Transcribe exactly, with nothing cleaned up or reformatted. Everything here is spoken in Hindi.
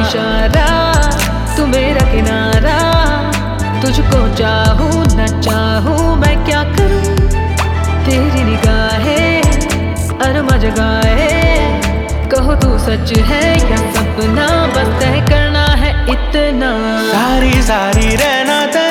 इशारा, तू मेरा किनारा। तुझको चाहूँ न चाहूँ मैं क्या करूँ, तेरी निगाहें अरमा जगाए। कहो तू सच है या सपना, बस तय करना है इतना। सारी सारी रहना